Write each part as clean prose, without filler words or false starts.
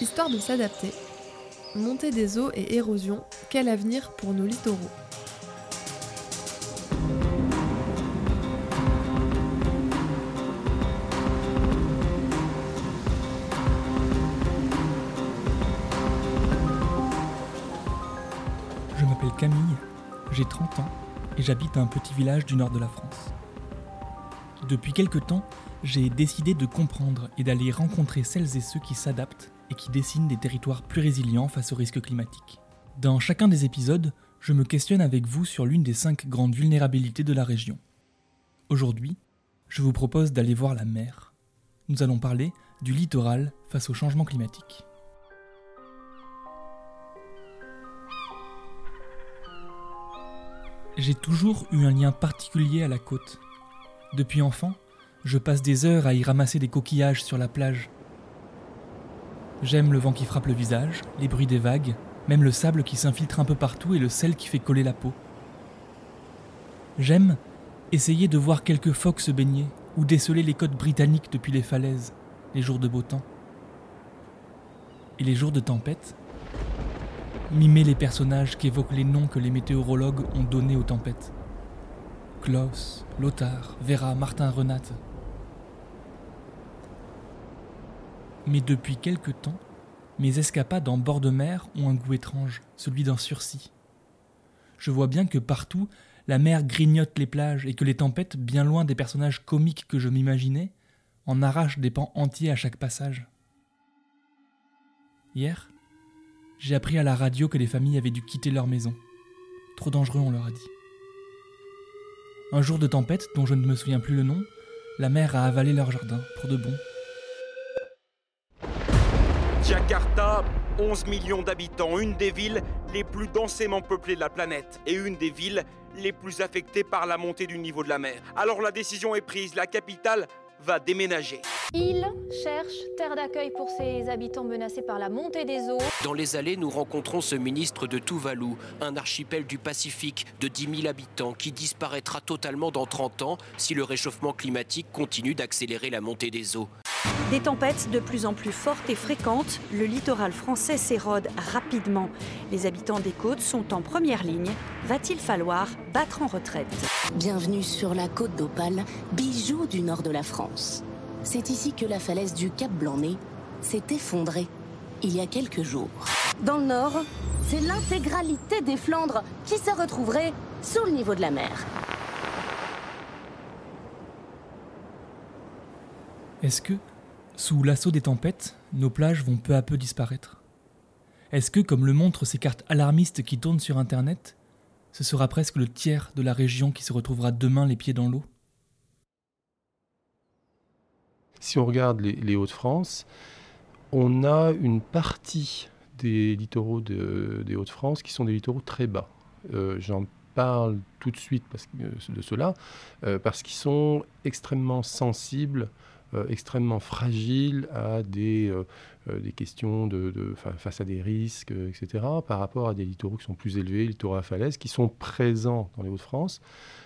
Histoire de s'adapter. Montée des eaux et érosion, quel avenir pour nos littoraux ? Je m'appelle Camille, j'ai 30 ans et j'habite un petit village du nord de la France. Depuis quelque temps, j'ai décidé de comprendre et d'aller rencontrer celles et ceux qui s'adaptent et qui dessinent des territoires plus résilients face aux risques climatiques. Dans chacun des épisodes, je me questionne avec vous sur l'une des 5 grandes vulnérabilités de la région. Aujourd'hui, je vous propose d'aller voir la mer. Nous allons parler du littoral face au changement climatique. J'ai toujours eu un lien particulier à la côte. Depuis enfant, je passe des heures à y ramasser des coquillages sur la plage. J'aime le vent qui frappe le visage, les bruits des vagues, même le sable qui s'infiltre un peu partout et le sel qui fait coller la peau. J'aime essayer de voir quelques phoques se baigner ou déceler les côtes britanniques depuis les falaises, les jours de beau temps. Et les jours de tempête, mimer les personnages qui évoquent les noms que les météorologues ont donnés aux tempêtes. Klaus, Lothar, Vera, Martin, Renate. Mais depuis quelque temps, mes escapades en bord de mer ont un goût étrange, celui d'un sursis. Je vois bien que partout, la mer grignote les plages et que les tempêtes, bien loin des personnages comiques que je m'imaginais, en arrachent des pans entiers à chaque passage. Hier, j'ai appris à la radio que les familles avaient dû quitter leur maison. Trop dangereux, on leur a dit. Un jour de tempête, dont je ne me souviens plus le nom, la mer a avalé leur jardin, pour de bon. Jakarta, 11 millions d'habitants, une des villes les plus densément peuplées de la planète et une des villes les plus affectées par la montée du niveau de la mer. Alors la décision est prise, la capitale va déménager. Il cherche terre d'accueil pour ses habitants menacés par la montée des eaux. Dans les allées, nous rencontrons ce ministre de Tuvalu, un archipel du Pacifique de 10 000 habitants qui disparaîtra totalement dans 30 ans si le réchauffement climatique continue d'accélérer la montée des eaux. Des tempêtes de plus en plus fortes et fréquentes, le littoral français s'érode rapidement. Les habitants des côtes sont en première ligne. Va-t-il falloir battre en retraite ? Bienvenue sur la côte d'Opale, bijou du nord de la France. C'est ici que la falaise du Cap Blanc-Nez s'est effondrée il y a quelques jours. Dans le nord, c'est l'intégralité des Flandres qui se retrouverait sous le niveau de la mer. Est-ce que, sous l'assaut des tempêtes, nos plages vont peu à peu disparaître ? Est-ce que, comme le montrent ces cartes alarmistes qui tournent sur Internet, ce sera presque le tiers de la région qui se retrouvera demain les pieds dans l'eau ? Si on regarde les Hauts-de-France, on a une partie des littoraux des Hauts-de-France qui sont des littoraux très bas. J'en parle tout de suite de cela, parce qu'ils sont extrêmement sensibles, extrêmement fragiles à des questions face à des risques, etc., par rapport à des littoraux qui sont plus élevés, les littoraux à falaise, qui sont présents dans les Hauts-de-France,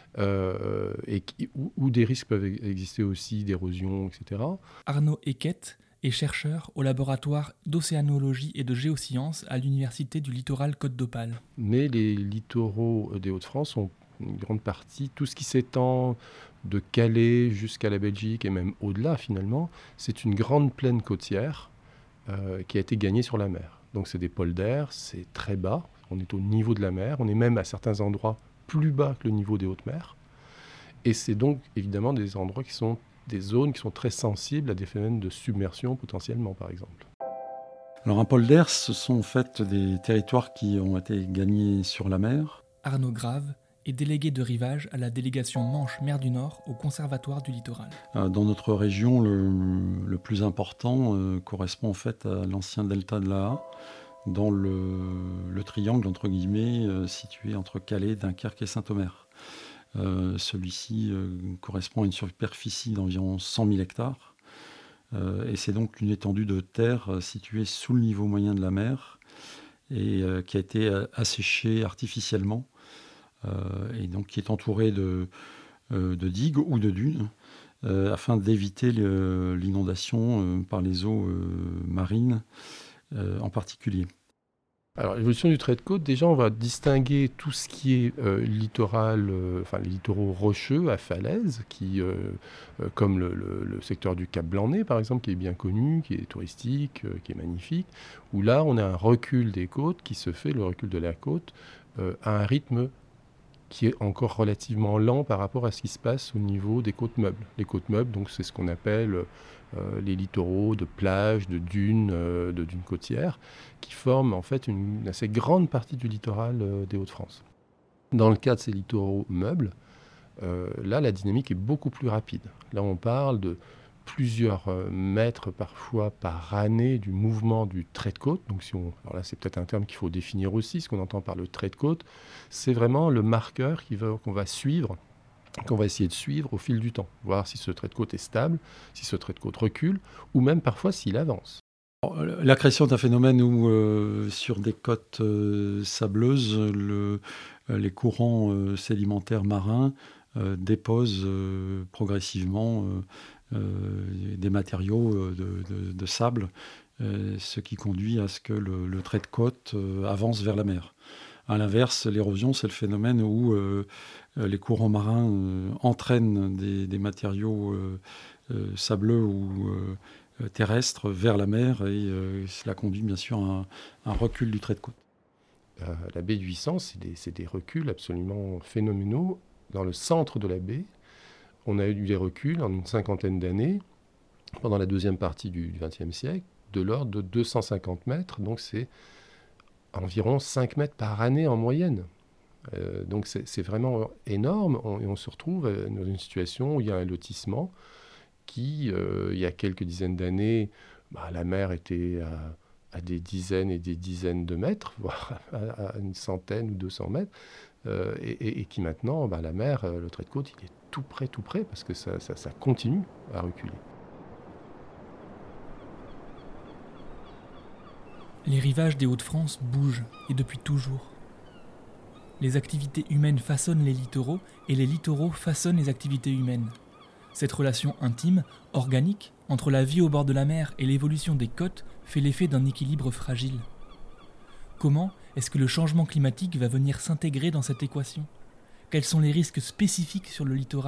où des risques peuvent exister aussi, d'érosion, etc. Arnaud Eckett est chercheur au laboratoire d'océanologie et de géosciences à l'université du littoral Côte d'Opale. Mais les littoraux des Hauts-de-France ont une grande partie, tout ce qui s'étend de Calais jusqu'à la Belgique et même au-delà finalement, c'est une grande plaine côtière qui a été gagnée sur la mer. Donc c'est des polders, c'est très bas, on est au niveau de la mer, on est même à certains endroits plus bas que le niveau des hautes mers. Et c'est donc évidemment des endroits qui sont des zones qui sont très sensibles à des phénomènes de submersion potentiellement par exemple. Alors un polder, ce sont en fait des territoires qui ont été gagnés sur la mer. Arnaud Grave est délégué de rivage à la délégation Manche-Mer du Nord au Conservatoire du littoral. Dans notre région, le plus important correspond en fait à l'ancien delta de la Ha, dans le triangle entre guillemets situé entre Calais, Dunkerque et Saint-Omer. Celui-ci correspond à une superficie d'environ 100 000 hectares et c'est donc une étendue de terre située sous le niveau moyen de la mer et qui a été asséchée artificiellement et donc qui est entourée de digues ou de dunes afin d'éviter l'inondation par les eaux marines en particulier. Alors, l'évolution du trait de côte, déjà, on va distinguer tout ce qui est littoral, les littoraux rocheux à falaise, comme le secteur du Cap Blanc-Nez, par exemple, qui est bien connu, qui est touristique, qui est magnifique, où là, on a un recul des côtes qui se fait, le recul de la côte, à un rythme qui est encore relativement lent par rapport à ce qui se passe au niveau des côtes meubles. Les côtes meubles, donc, c'est ce qu'on appelle les littoraux de plages, de dunes côtières, qui forment en fait une assez grande partie du littoral des Hauts-de-France. Dans le cas de ces littoraux meubles, là, la dynamique est beaucoup plus rapide. Là, on parle de plusieurs mètres parfois par année du mouvement du trait de côte. Donc, alors là, c'est peut-être un terme qu'il faut définir aussi. Ce qu'on entend par le trait de côte, c'est vraiment le marqueur qu'on va suivre, qu'on va essayer de suivre au fil du temps, voir si ce trait de côte est stable, si ce trait de côte recule, ou même parfois s'il avance. La création d'un phénomène où sur des côtes sableuses, les courants sédimentaires marins déposent progressivement des matériaux de sable, ce qui conduit à ce que le trait de côte avance vers la mer. À l'inverse, l'érosion, c'est le phénomène où les courants marins entraînent des matériaux sableux ou terrestres vers la mer et cela conduit bien sûr à un recul du trait de côte. La baie du Huissant, c'est des reculs absolument phénoménaux. Dans le centre de la baie, on a eu des reculs en une 50aine d'années, pendant la deuxième partie du XXe siècle, de l'ordre de 250 mètres, donc c'est environ 5 mètres par année en moyenne. Donc c'est vraiment énorme, et on se retrouve dans une situation où il y a un lotissement qui, il y a quelques dizaines d'années, la mer était à des dizaines et des dizaines de mètres, voire à une centaine ou 200 mètres, et qui maintenant, la mer, le trait de côte, il est tout près, parce que ça continue à reculer. Les rivages des Hauts-de-France bougent, et depuis toujours. Les activités humaines façonnent les littoraux, et les littoraux façonnent les activités humaines. Cette relation intime, organique, entre la vie au bord de la mer et l'évolution des côtes fait l'effet d'un équilibre fragile. Comment est-ce que le changement climatique va venir s'intégrer dans cette équation ? Quels sont les risques spécifiques sur le littoral ?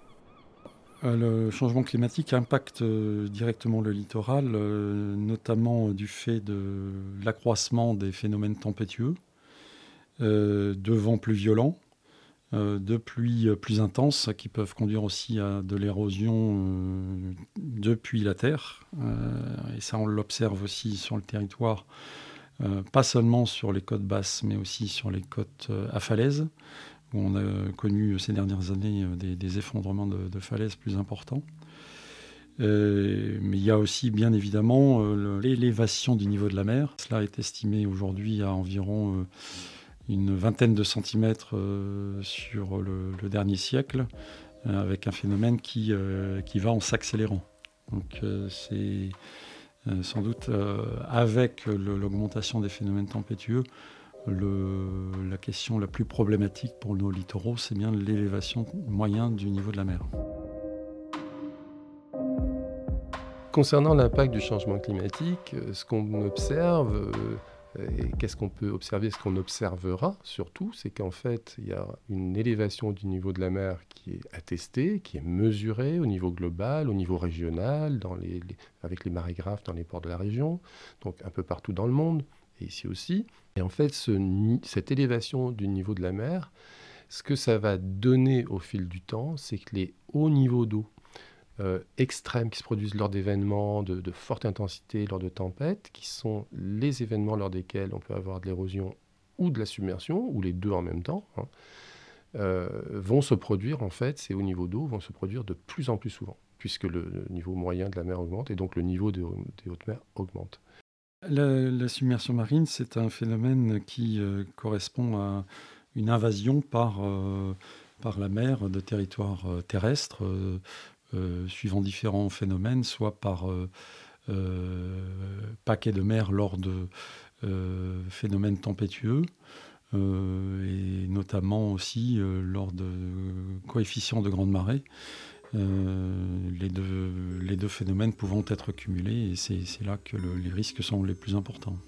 Le changement climatique impacte directement le littoral, notamment du fait de l'accroissement des phénomènes tempétueux, de vents plus violents, de pluies plus intenses qui peuvent conduire aussi à de l'érosion depuis la terre. Et ça, on l'observe aussi sur le territoire, pas seulement sur les côtes basses, mais aussi sur les côtes à falaise, où on a connu ces dernières années des effondrements de falaises plus importants. Mais il y a aussi, bien évidemment, l'élévation du niveau de la mer. Cela est estimé aujourd'hui à environ une vingtaine de centimètres sur le dernier siècle, avec un phénomène qui va en s'accélérant. Donc c'est sans doute avec l'augmentation des phénomènes tempétueux, la question la plus problématique pour nos littoraux, c'est bien l'élévation moyenne du niveau de la mer. Concernant l'impact du changement climatique, ce qu'on observe, et qu'est-ce qu'on peut observer, ce qu'on observera surtout, c'est qu'en fait, il y a une élévation du niveau de la mer qui est attestée, qui est mesurée au niveau global, au niveau régional, avec les marégraphes dans les ports de la région, donc un peu partout dans le monde, et ici aussi. Et en fait, cette élévation du niveau de la mer, ce que ça va donner au fil du temps, c'est que les hauts niveaux d'eau extrêmes qui se produisent lors d'événements de forte intensité, lors de tempêtes, qui sont les événements lors desquels on peut avoir de l'érosion ou de la submersion, ou les deux en même temps, vont se produire, en fait, ces hauts niveaux d'eau vont se produire de plus en plus souvent, puisque le niveau moyen de la mer augmente, et donc le niveau des hautes mers augmente. La submersion marine, c'est un phénomène qui correspond à une invasion par la mer de territoires terrestres, suivant différents phénomènes, soit par paquets de mer lors de phénomènes tempétueux, et notamment aussi lors de coefficients de grande marée. les deux phénomènes pouvant être cumulés, et c'est là que les risques sont les plus importants.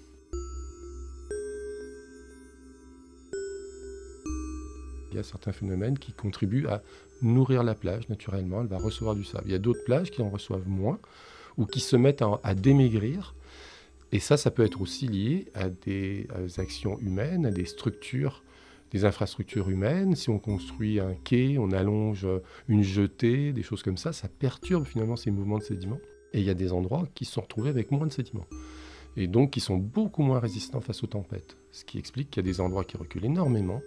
Il y a certains phénomènes qui contribuent à nourrir la plage naturellement, elle va recevoir du sable. Il y a d'autres plages qui en reçoivent moins ou qui se mettent à démaigrir. Et ça peut être aussi lié à des actions humaines, à des structures, des infrastructures humaines. Si on construit un quai, on allonge une jetée, des choses comme ça perturbe finalement ces mouvements de sédiments. Et il y a des endroits qui se sont retrouvés avec moins de sédiments. Et donc qui sont beaucoup moins résistants face aux tempêtes. Ce qui explique qu'il y a des endroits qui reculent énormément.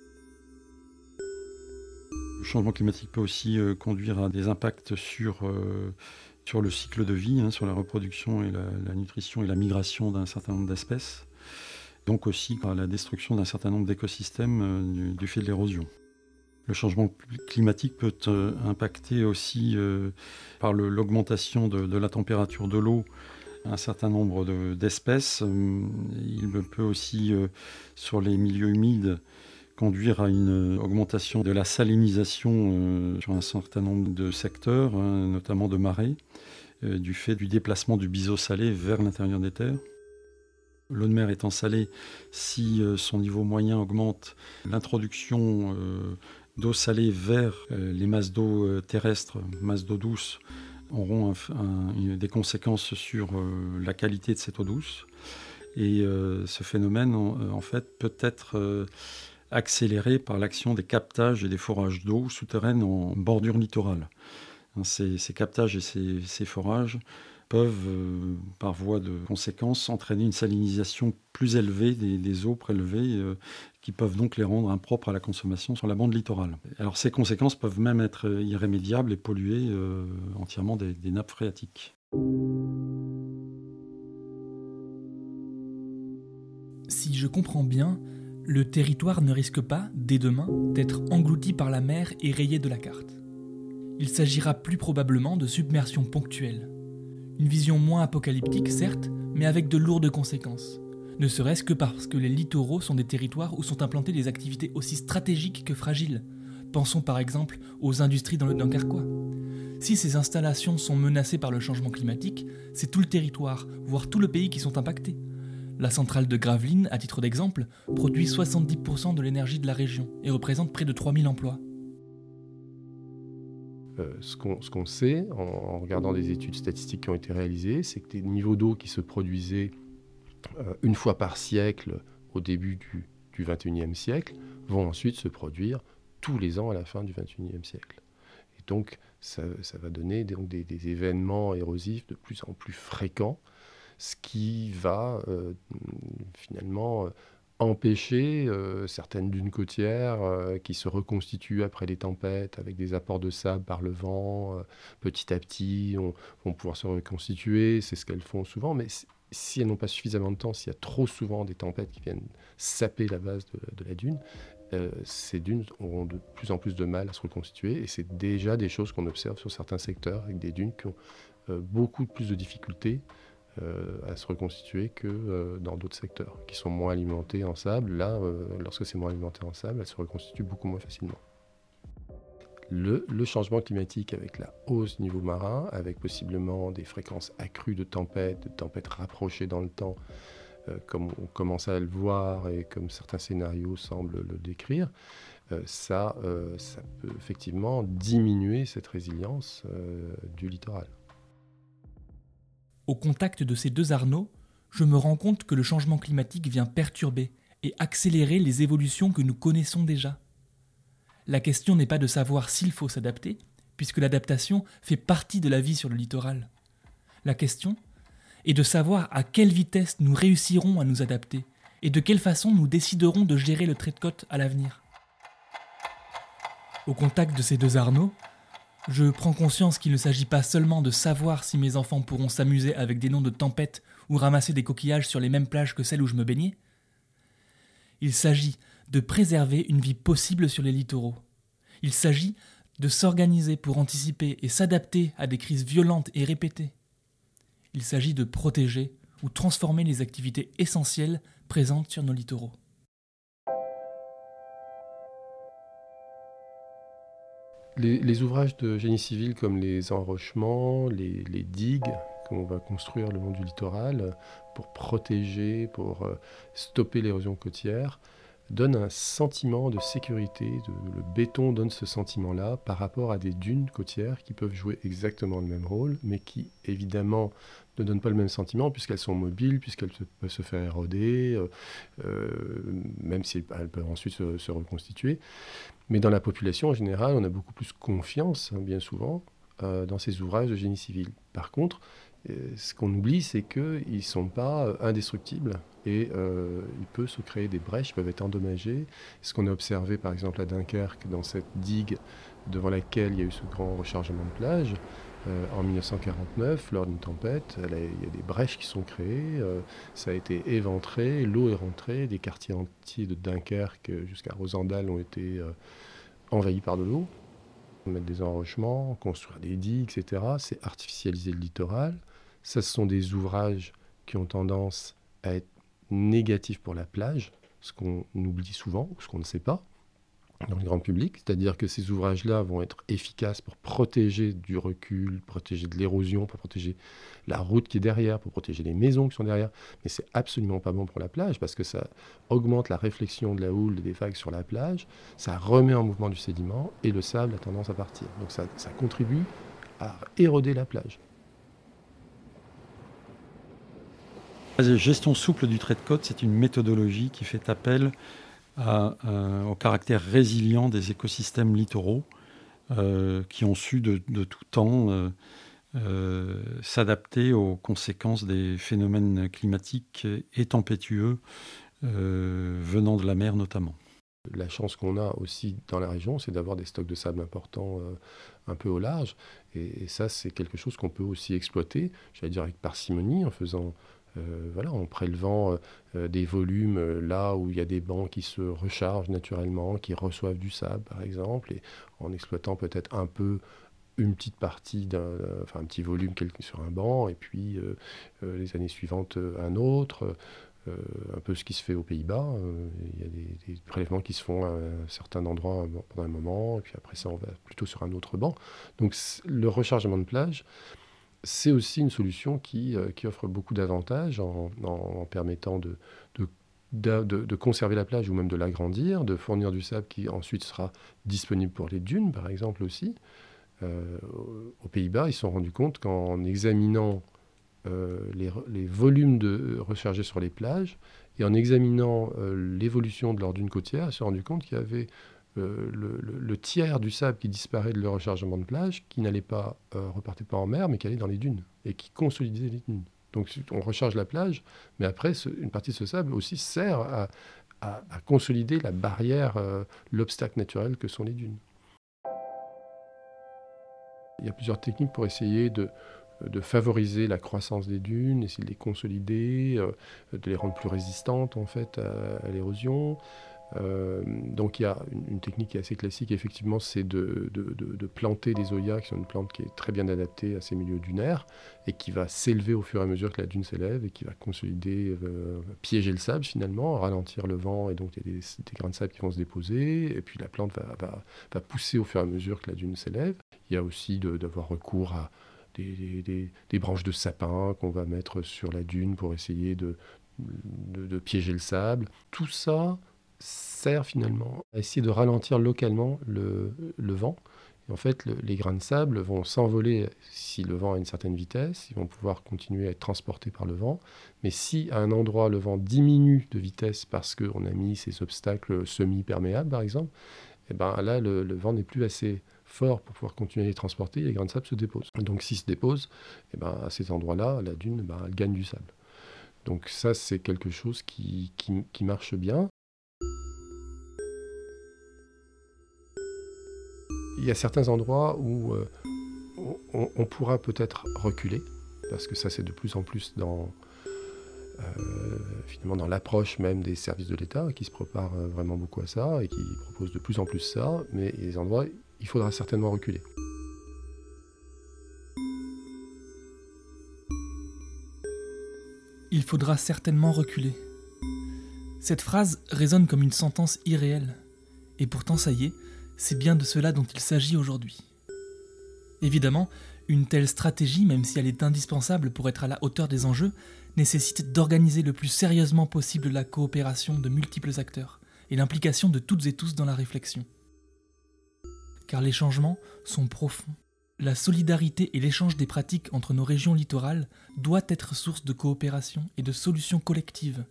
Le changement climatique peut aussi conduire à des impacts sur le cycle de vie, sur la reproduction et la nutrition et la migration d'un certain nombre d'espèces. Donc aussi à la destruction d'un certain nombre d'écosystèmes du fait de l'érosion. Le changement climatique peut impacter aussi par l'augmentation de la température de l'eau un certain nombre d'espèces. Il peut aussi, sur les milieux humides, conduire à une augmentation de la salinisation sur un certain nombre de secteurs, notamment de marais, du fait du déplacement du biseau salé vers l'intérieur des terres. L'eau de mer étant salée, si son niveau moyen augmente, l'introduction d'eau salée vers les masses d'eau terrestres, masses d'eau douce, auront des conséquences sur la qualité de cette eau douce. Et ce phénomène, en fait, peut être accéléré par l'action des captages et des forages d'eau souterraines en bordure littorale. Ces captages et ces forages peuvent, par voie de conséquence, entraîner une salinisation plus élevée des eaux prélevées qui peuvent donc les rendre impropres à la consommation sur la bande littorale. Alors ces conséquences peuvent même être irrémédiables et polluer entièrement des nappes phréatiques. Si je comprends bien, le territoire ne risque pas, dès demain, d'être englouti par la mer et rayé de la carte. Il s'agira plus probablement de submersions ponctuelles. Une vision moins apocalyptique, certes, mais avec de lourdes conséquences. Ne serait-ce que parce que les littoraux sont des territoires où sont implantées des activités aussi stratégiques que fragiles. Pensons par exemple aux industries dans le Dunkerquois. Si ces installations sont menacées par le changement climatique, c'est tout le territoire, voire tout le pays qui sont impactés. La centrale de Gravelines, à titre d'exemple, produit 70% de l'énergie de la région et représente près de 3000 emplois. Ce qu'on sait, en regardant des études statistiques qui ont été réalisées, c'est que des niveaux d'eau qui se produisaient une fois par siècle au début du XXIe siècle vont ensuite se produire tous les ans à la fin du XXIe siècle. Et donc, ça va donner des événements érosifs de plus en plus fréquents, ce qui va finalement empêcher certaines dunes côtières qui se reconstituent après les tempêtes avec des apports de sable par le vent. Petit à petit, vont pouvoir se reconstituer, c'est ce qu'elles font souvent, mais si elles n'ont pas suffisamment de temps, s'il y a trop souvent des tempêtes qui viennent saper la base de la dune, ces dunes auront de plus en plus de mal à se reconstituer, et c'est déjà des choses qu'on observe sur certains secteurs avec des dunes qui ont beaucoup plus de difficultés à se reconstituer que dans d'autres secteurs qui sont moins alimentés en sable. Là, lorsque c'est moins alimenté en sable, elles se reconstituent beaucoup moins facilement. Le changement climatique avec la hausse du niveau marin, avec possiblement des fréquences accrues de tempêtes rapprochées dans le temps, comme on commence à le voir et comme certains scénarios semblent le décrire, ça peut effectivement diminuer cette résilience du littoral. Au contact de ces deux Arnaud, je me rends compte que le changement climatique vient perturber et accélérer les évolutions que nous connaissons déjà. La question n'est pas de savoir s'il faut s'adapter, puisque l'adaptation fait partie de la vie sur le littoral. La question est de savoir à quelle vitesse nous réussirons à nous adapter et de quelle façon nous déciderons de gérer le trait de côte à l'avenir. Au contact de ces deux Arnaud, je prends conscience qu'il ne s'agit pas seulement de savoir si mes enfants pourront s'amuser avec des noms de tempêtes ou ramasser des coquillages sur les mêmes plages que celles où je me baignais. Il s'agit de préserver une vie possible sur les littoraux. Il s'agit de s'organiser pour anticiper et s'adapter à des crises violentes et répétées. Il s'agit de protéger ou transformer les activités essentielles présentes sur nos littoraux. Les ouvrages de génie civil comme les enrochements, les digues qu'on va construire le long du littoral pour protéger, pour stopper l'érosion côtière, donnent un sentiment de sécurité. Le béton donne ce sentiment-là par rapport à des dunes côtières qui peuvent jouer exactement le même rôle, mais qui évidemment ne donnent pas le même sentiment puisqu'elles sont mobiles, puisqu'elles peuvent se faire éroder, même si elles peuvent ensuite se reconstituer. Mais dans la population en général, on a beaucoup plus confiance, bien souvent, dans ces ouvrages de génie civil. Par contre, ce qu'on oublie, c'est qu'ils ne sont pas indestructibles et il peut se créer des brèches, ils peuvent être endommagés. Ce qu'on a observé par exemple à Dunkerque, dans cette digue devant laquelle il y a eu ce grand rechargement de plage, en 1949, lors d'une tempête, il y a des brèches qui sont créées, ça a été éventré, l'eau est rentrée, des quartiers entiers de Dunkerque jusqu'à Rosendal ont été envahis par de l'eau. Mettre des enrochements, construire des digues, etc., c'est artificialiser le littoral. Ça, ce sont des ouvrages qui ont tendance à être négatifs pour la plage, ce qu'on oublie souvent, ou ce qu'on ne sait pas dans le grand public. C'est-à-dire que ces ouvrages-là vont être efficaces pour protéger du recul, protéger de l'érosion, pour protéger la route qui est derrière, pour protéger les maisons qui sont derrière. Mais c'est absolument pas bon pour la plage parce que ça augmente la réflexion de la houle des vagues sur la plage, ça remet en mouvement du sédiment et le sable a tendance à partir. Donc ça contribue à éroder la plage. La gestion souple du trait de côte, c'est une méthodologie qui fait appel au caractère résilient des écosystèmes littoraux qui ont su de tout temps s'adapter aux conséquences des phénomènes climatiques et tempétueux venant de la mer notamment. La chance qu'on a aussi dans la région, c'est d'avoir des stocks de sable importants un peu au large. Et ça, c'est quelque chose qu'on peut aussi exploiter, j'allais dire avec parcimonie, en faisant... en prélevant des volumes là où il y a des bancs qui se rechargent naturellement, qui reçoivent du sable par exemple, et en exploitant peut-être un peu une petite partie un petit volume sur un banc, et puis les années suivantes un autre, un peu ce qui se fait aux Pays-Bas. Il y a des prélèvements qui se font à un certain endroit pendant un moment, et puis après ça on va plutôt sur un autre banc. Donc le rechargement de plage, c'est aussi une solution qui offre beaucoup d'avantages en permettant de conserver la plage ou même de l'agrandir, de fournir du sable qui ensuite sera disponible pour les dunes, par exemple aussi. Aux Pays-Bas, ils se sont rendus compte qu'en examinant les volumes rechargés sur les plages et en examinant l'évolution de leurs dunes côtières, ils se sont rendus compte qu'il y avait le tiers du sable qui disparaît de leur rechargement de plage, qui n'allait pas repartait pas en mer, mais qui allait dans les dunes, et qui consolidait les dunes. Donc on recharge la plage, mais après, une partie de ce sable aussi sert à consolider la barrière, l'obstacle naturel que sont les dunes. Il y a plusieurs techniques pour essayer de favoriser la croissance des dunes, essayer de les consolider, de les rendre plus résistantes en fait à l'érosion. Donc il y a une technique qui est assez classique, effectivement, c'est de planter des oyas, qui sont une plante qui est très bien adaptée à ces milieux dunaires et qui va s'élever au fur et à mesure que la dune s'élève et qui va consolider, piéger le sable finalement, ralentir le vent, et donc il y a des grains de sable qui vont se déposer, et puis la plante va pousser au fur et à mesure que la dune s'élève. Il y a aussi d'avoir recours à des branches de sapin qu'on va mettre sur la dune pour essayer de piéger le sable. Tout ça sert finalement à essayer de ralentir localement le vent. Et en fait, les grains de sable vont s'envoler si le vent a une certaine vitesse, ils vont pouvoir continuer à être transportés par le vent. Mais si à un endroit le vent diminue de vitesse parce qu'on a mis ces obstacles semi-perméables par exemple, et ben là le vent n'est plus assez fort pour pouvoir continuer à les transporter, et les grains de sable se déposent. Donc s'ils se déposent, et ben à cet endroit-là, la dune elle gagne du sable. Donc ça, c'est quelque chose qui marche bien. Il y a certains endroits où on pourra peut-être reculer, parce que ça c'est de plus en plus finalement dans l'approche même des services de l'État qui se préparent vraiment beaucoup à ça et qui proposent de plus en plus ça, mais il y a des endroits, il faudra certainement reculer. Il faudra certainement reculer. Cette phrase résonne comme une sentence irréelle. Et pourtant, ça y est, c'est bien de cela dont il s'agit aujourd'hui. Évidemment, une telle stratégie, même si elle est indispensable pour être à la hauteur des enjeux, nécessite d'organiser le plus sérieusement possible la coopération de multiples acteurs et l'implication de toutes et tous dans la réflexion. Car les changements sont profonds. La solidarité et l'échange des pratiques entre nos régions littorales doit être source de coopération et de solutions collectives.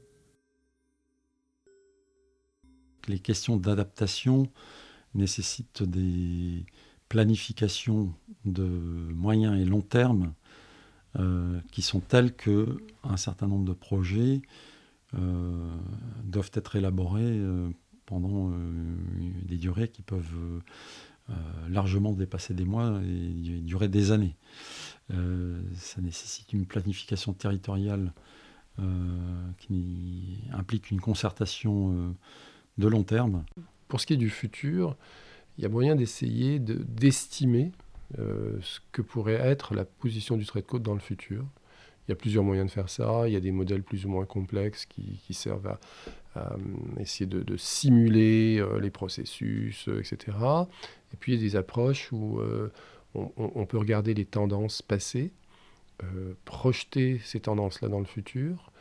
Les questions d'adaptation nécessitent des planifications de moyen et long terme qui sont telles qu'un certain nombre de projets doivent être élaborés pendant des durées qui peuvent largement dépasser des mois et durer des années. Ça nécessite une planification territoriale qui implique une concertation de long terme. Pour ce qui est du futur, il y a moyen d'essayer d'estimer ce que pourrait être la position du trait de côte dans le futur. Il y a plusieurs moyens de faire ça. Il y a des modèles plus ou moins complexes qui servent à essayer de simuler les processus, etc. Et puis il y a des approches où on peut regarder les tendances passées, projeter ces tendances-là dans le futur,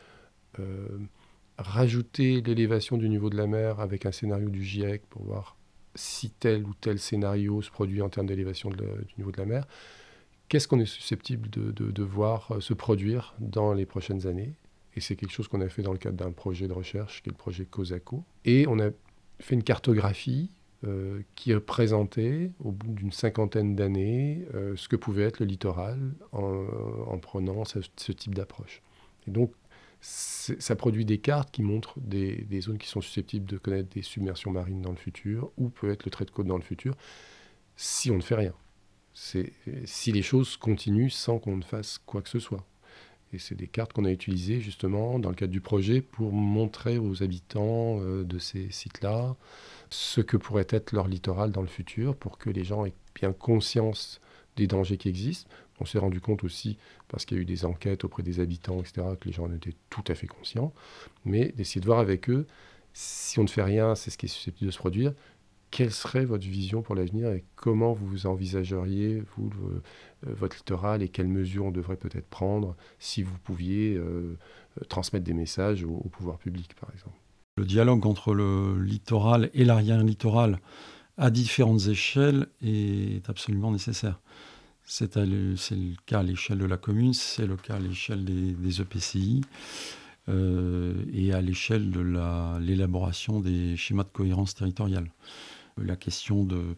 rajouter l'élévation du niveau de la mer avec un scénario du GIEC pour voir si tel ou tel scénario se produit en termes d'élévation du niveau de la mer. Qu'est-ce qu'on est susceptible de voir se produire dans les prochaines années? Et c'est quelque chose qu'on a fait dans le cadre d'un projet de recherche qui est le projet COSACO. Et on a fait une cartographie qui représentait, au bout d'une 50aine d'années, ce que pouvait être le littoral en prenant ce type d'approche. Et donc, ça produit des cartes qui montrent des zones qui sont susceptibles de connaître des submersions marines dans le futur, ou peut être le trait de côte dans le futur, si on ne fait rien. Si les choses continuent sans qu'on ne fasse quoi que ce soit. Et c'est des cartes qu'on a utilisées justement dans le cadre du projet pour montrer aux habitants de ces sites-là ce que pourrait être leur littoral dans le futur, pour que les gens aient bien conscience des dangers qui existent. On s'est rendu compte aussi, parce qu'il y a eu des enquêtes auprès des habitants, etc., que les gens en étaient tout à fait conscients, mais d'essayer de voir avec eux, si on ne fait rien, c'est ce qui est susceptible de se produire, quelle serait votre vision pour l'avenir et comment vous envisageriez, vous, votre littoral, et quelles mesures on devrait peut-être prendre si vous pouviez transmettre des messages au pouvoir public, par exemple. Le dialogue entre le littoral et l'arrière-littoral à différentes échelles est absolument nécessaire. C'est le cas à l'échelle de la commune, c'est le cas à l'échelle des EPCI et à l'échelle de l'élaboration des schémas de cohérence territoriale. La question de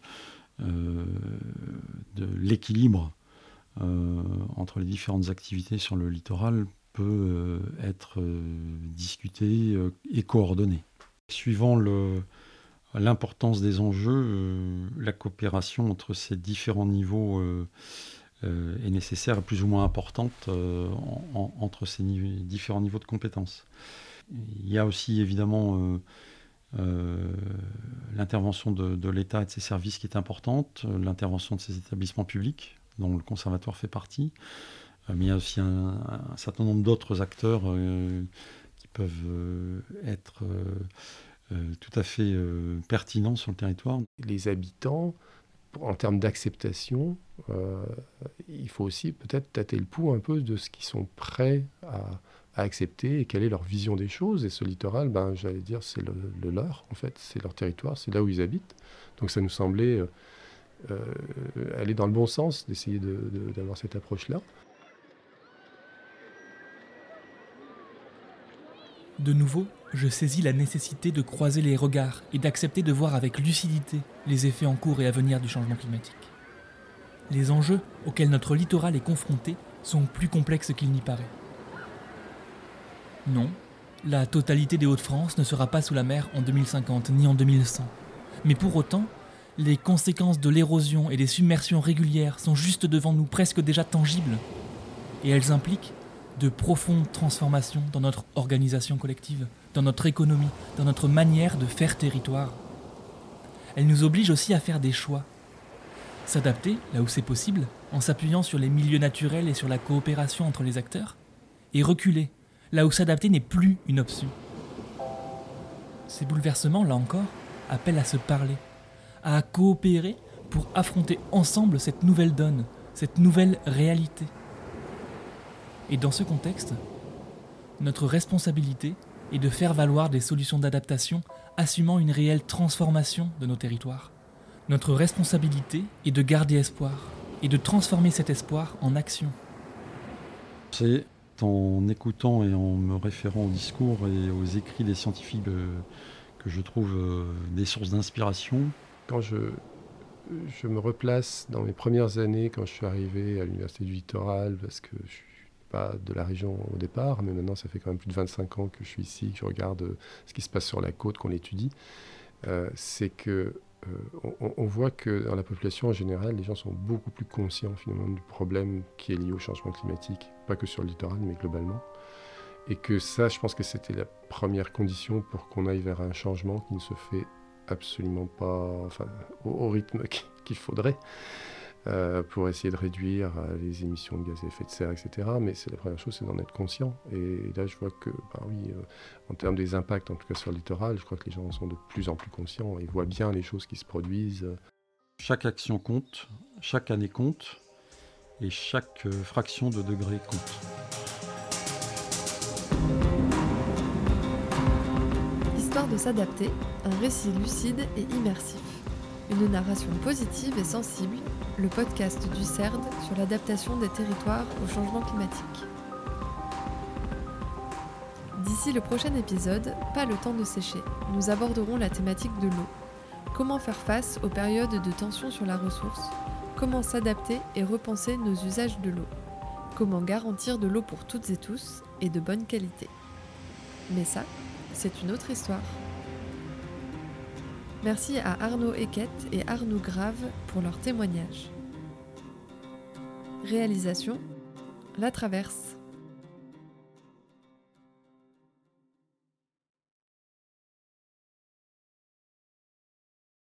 l'équilibre entre les différentes activités sur le littoral peut être discutée et coordonnée. Suivant l'importance des enjeux, la coopération entre ces différents niveaux est nécessaire et plus ou moins importante entre ces différents niveaux de compétences. Il y a aussi évidemment l'intervention de l'État et de ses services qui est importante, l'intervention de ces établissements publics dont le conservatoire fait partie, mais il y a aussi un certain nombre d'autres acteurs qui peuvent être tout à fait pertinents sur le territoire. Les habitants, en termes d'acceptation, il faut aussi peut-être tâter le pouls un peu de ce qu'ils sont prêts à accepter et quelle est leur vision des choses. Et ce littoral, j'allais dire, c'est le leur, en fait, c'est leur territoire, c'est là où ils habitent. Donc ça nous semblait aller dans le bon sens d'essayer d'avoir cette approche-là. De nouveau, je saisis la nécessité de croiser les regards et d'accepter de voir avec lucidité les effets en cours et à venir du changement climatique. Les enjeux auxquels notre littoral est confronté sont plus complexes qu'il n'y paraît. Non, la totalité des Hauts-de-France ne sera pas sous la mer en 2050 ni en 2100. Mais pour autant, les conséquences de l'érosion et des submersions régulières sont juste devant nous, presque déjà tangibles. Et elles impliquent de profondes transformations dans notre organisation collective, dans notre économie, dans notre manière de faire territoire. Elles nous obligent aussi à faire des choix. S'adapter, là où c'est possible, en s'appuyant sur les milieux naturels et sur la coopération entre les acteurs, et reculer, là où s'adapter n'est plus une option. Ces bouleversements, là encore, appellent à se parler, à coopérer pour affronter ensemble cette nouvelle donne, cette nouvelle réalité. Et dans ce contexte, notre responsabilité est de faire valoir des solutions d'adaptation assumant une réelle transformation de nos territoires. Notre responsabilité est de garder espoir et de transformer cet espoir en action. C'est en écoutant et en me référant aux discours et aux écrits des scientifiques que je trouve des sources d'inspiration. Quand je me replace dans mes premières années, quand je suis arrivé à l'Université du Littoral, parce que je ne suis pas de la région au départ, mais maintenant ça fait quand même plus de 25 ans que je suis ici, que je regarde ce qui se passe sur la côte, qu'on l'étudie, c'est que on voit que dans la population en général, les gens sont beaucoup plus conscients finalement du problème qui est lié au changement climatique, pas que sur le littoral, mais globalement. Et que ça, je pense que c'était la première condition pour qu'on aille vers un changement qui ne se fait absolument pas au rythme qu'il faudrait pour essayer de réduire les émissions de gaz à effet de serre, etc. Mais c'est la première chose, c'est d'en être conscient. Et là, je vois que, en termes des impacts, en tout cas sur le littoral, je crois que les gens sont de plus en plus conscients et voient bien les choses qui se produisent. Chaque action compte, chaque année compte, et chaque fraction de degré compte. Histoire de s'adapter, un récit lucide et immersif. Une narration positive et sensible, le podcast du CERD sur l'adaptation des territoires au changement climatique. D'ici le prochain épisode, pas le temps de sécher, nous aborderons la thématique de l'eau. Comment faire face aux périodes de tension sur la ressource ? Comment s'adapter et repenser nos usages de l'eau ? Comment garantir de l'eau pour toutes et tous et de bonne qualité ? Mais ça, c'est une autre histoire. Merci à Arnaud Eckett et Arnaud Grave pour leur témoignage. Réalisation, La Traverse.